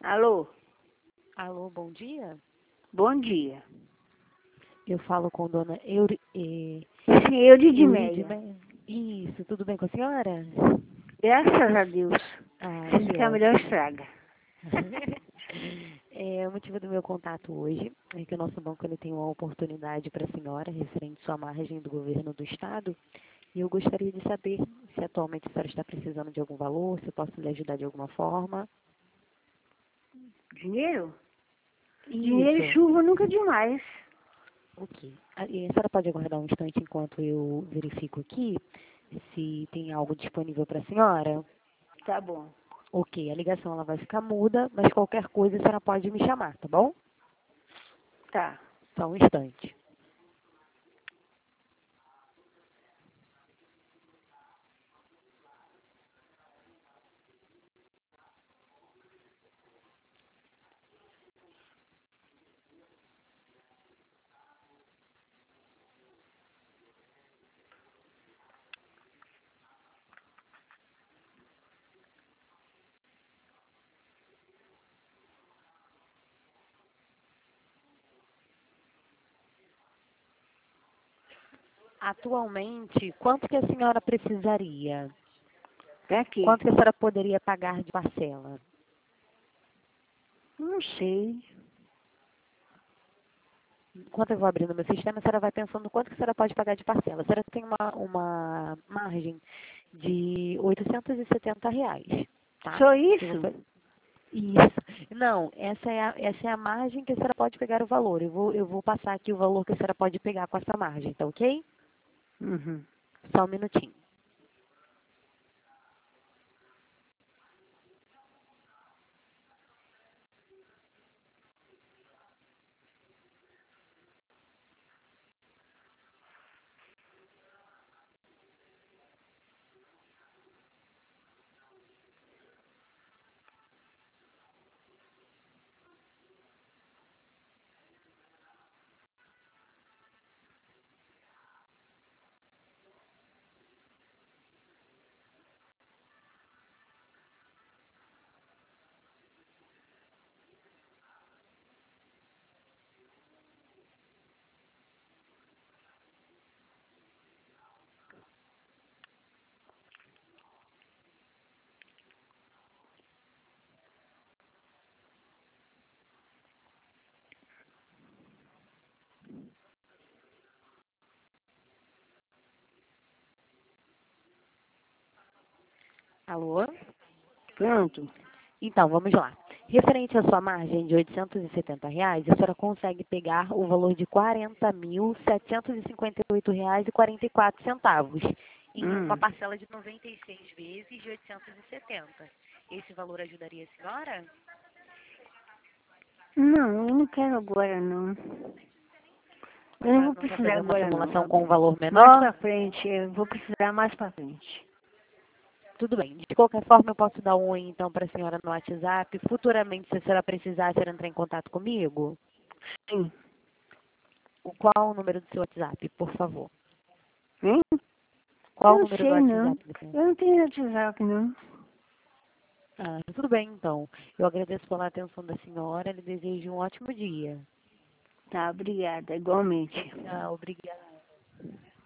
Alô, Alô, bom dia. bom dia. Eu falo com Dona Euridimeia. Euridimeia. Isso, tudo bem com a senhora? Graças a Deus. Ah, Se que ficar melhor, ótimo. estraga. O motivo do meu contato hoje é que o nosso banco ele tem uma oportunidade para a senhora referente à sua margem do governo do estado e eu gostaria de saber se atualmente a senhora está precisando de algum valor, se eu posso lhe ajudar de alguma forma. Dinheiro? Dinheiro e Isso. chuva nunca é demais. Ok. E a senhora pode aguardar um instante enquanto eu verifico aqui se tem algo disponível para a senhora? Tá bom. Ok, a ligação ela vai ficar muda, mas qualquer coisa a senhora pode me chamar, tá bom? Tá. Só um instante. Atualmente, quanto que a senhora precisaria? Pra quê? Quanto que a senhora poderia pagar de parcela? Não sei. Enquanto eu vou abrindo meu sistema, a senhora vai pensando quanto que a senhora pode pagar de parcela. A senhora tem uma margem de R$ 870, tá? Só Eu vou isso? fa- Isso. Não, essa é a margem que a senhora pode pegar o valor. Eu vou passar aqui o valor que a senhora pode pegar com essa margem, tá ok? Uhum. Só um minutinho. Alô? Pronto. Então, vamos lá. Referente à sua margem de R$ 870, a senhora consegue pegar o valor de R$ 40.758,44 em uma Hum. parcela de 96 vezes de 870. Esse valor ajudaria a senhora? Não, eu não quero agora, não. A Eu não senhora vou não quer precisar fazer uma agora, não. simulação com um valor Mais menor? pra frente, eu vou precisar mais pra frente. Tudo bem. De qualquer forma, eu posso dar um oi, então, para a senhora no WhatsApp. Futuramente, se a senhora precisar, a senhora entrar em contato comigo. Sim. Qual o número do seu WhatsApp, por favor? Hein? Qual o Não número do sei, não. WhatsApp da senhora? Eu não tenho WhatsApp, não. Ah, tudo bem, então. Eu agradeço pela atenção da senhora. Lhe desejo um ótimo dia. Tá, obrigada. Igualmente. Ah, obrigada.